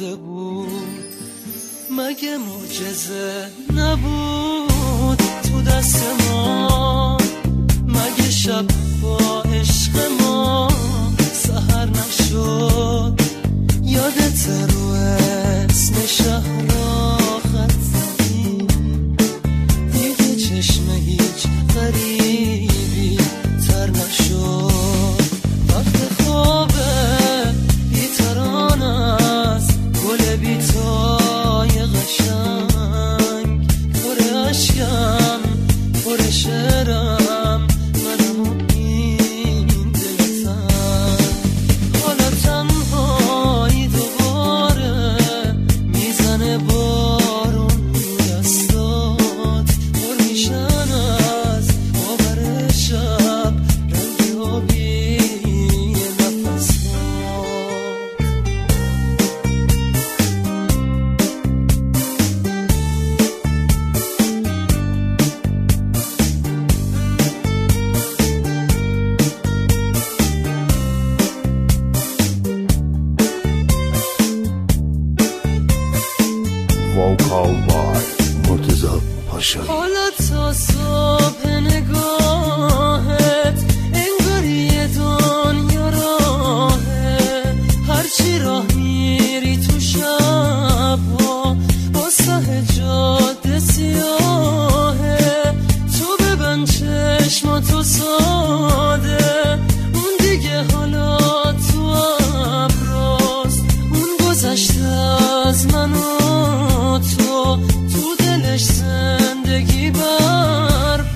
مونده بود. مگه معجزه نبود تو دست ما؟ مگه شب با عشق ما سحر نشد؟ یادت رو اسم شهر خط زدی؟ دیگه چشم هیچ غریبی تر نشد. وقت خوابه بی‌تران است گل بی‌تای قشنگ، پر اشکم پر شعرم منم و این دلتن. حالا تنهایی دوباره میزنه بارون دستات، پر میشن از باور شب رنگ آبی نفسات. Vocal by مرتضی پاشایی. حالا تا صبح نگاهت انگار یه دنیا راهه، هرچی راه میری تو شبها با سه جاده سیاهه. تو ببند چشماتو ساده، اون دیگه حالا تو ابراست. اون گذشته از من و تو دلش زندگی برپاست.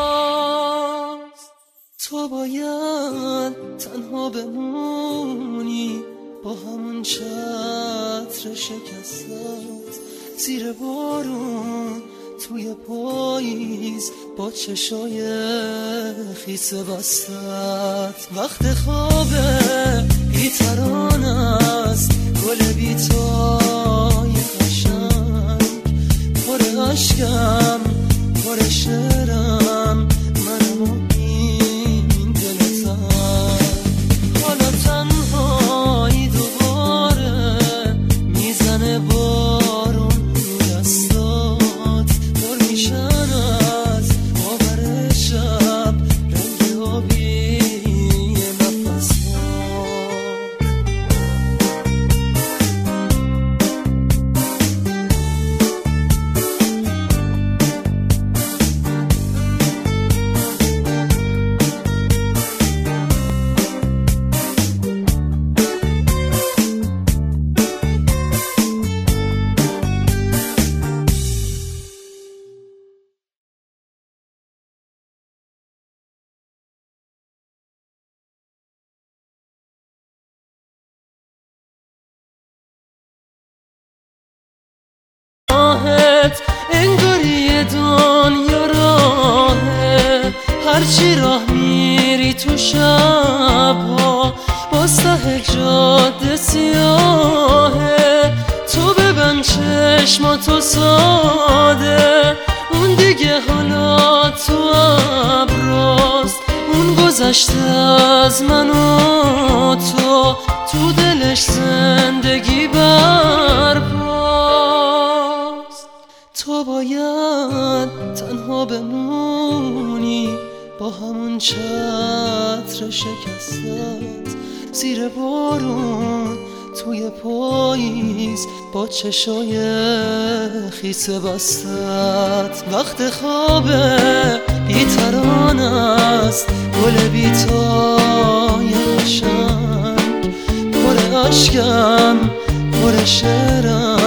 تو باید تنها بمونی با همون چتر شکستت، زیر بارون توی پاییز با چشای خیس بستت. وقت خوابه بی‌تران است گل بی‌تای قشنگ، پر اشکم پر شعرم منم و این دلتن. حالا تنهایی دوباره میزنه بارون دستات، پر میشن از باور شب رنگ آبی نفسات. انگار یه دنیا راهه، هرچی راه میری تو شبها با سه جاده سیاهه. تو ببند چشماتو ساده، اون دیگه حالا تو ابراست. اون گذشته از من و تو دلش زندگی برپاست. تو باید تنها بمونی با همون چتر شکستت، زیر بارون توی پاییز با چشای خیس بستت. وقت خوابه بی‌تران است گل بی‌تای قشنگ، پر اشکم پر شعرم